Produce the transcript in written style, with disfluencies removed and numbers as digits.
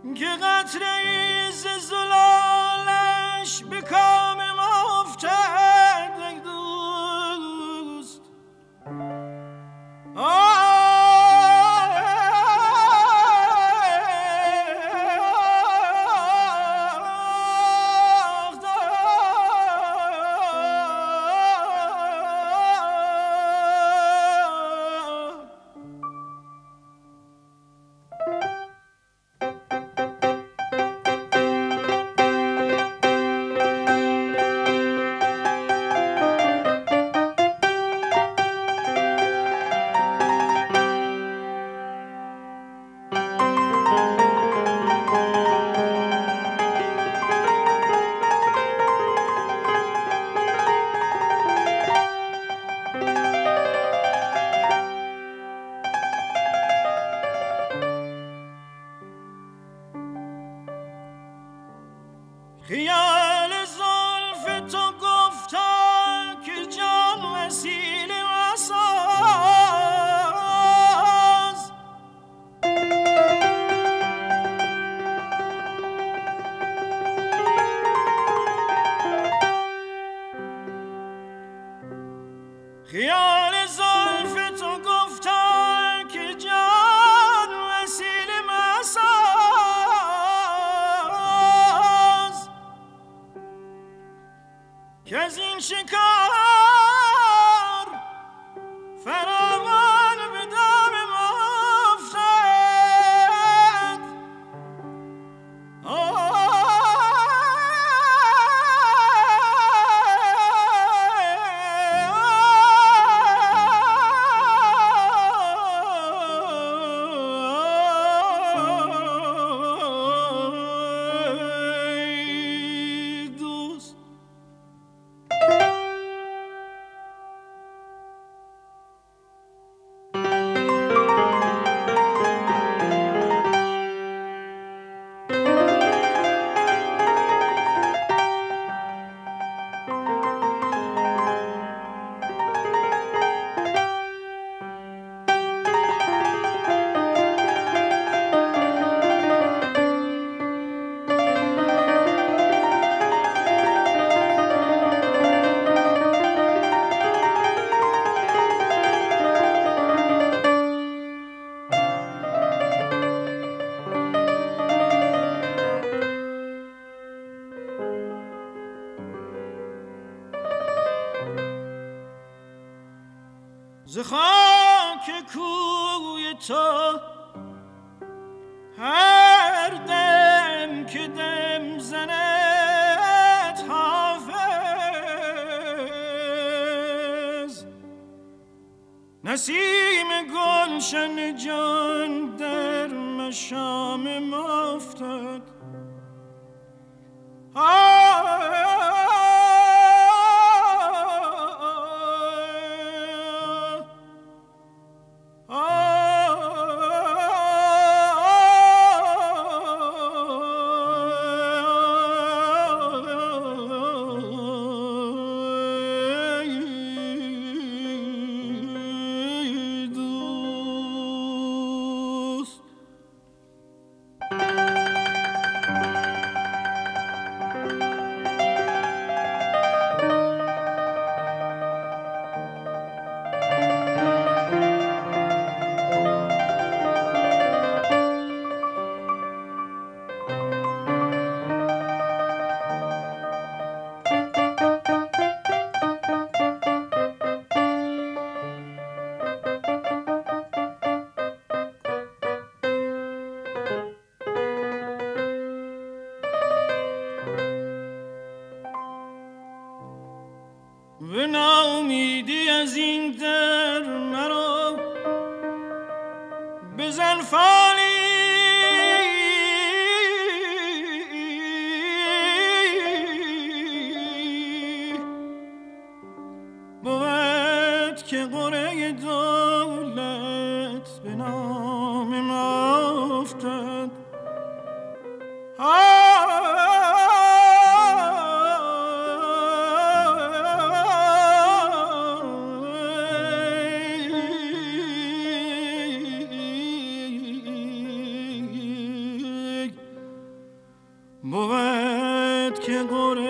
که قطره ز زلالش به کام ما افتد ای دوست. خیال زلف تو گفتا که جان وسیله وساز. خیال زلف تو گفتا که جان وسیله وساز، که از این شکار فراوان به دام ما افتد. ز خاک کوی تو هر دم که دم زند حافظ، نسیم گلشن جان در مشام ما افتد. به ناامیدی از این در مرا بزن فالی، بود که قره دولت به نام ما افتد. بود که قره